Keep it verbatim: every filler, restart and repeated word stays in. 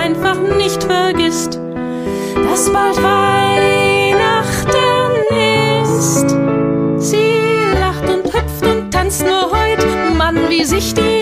einfach nicht vergisst, dass bald Weihnachten ist. Sie lacht und hüpft und tanzt nur heut, Mann, wie sich die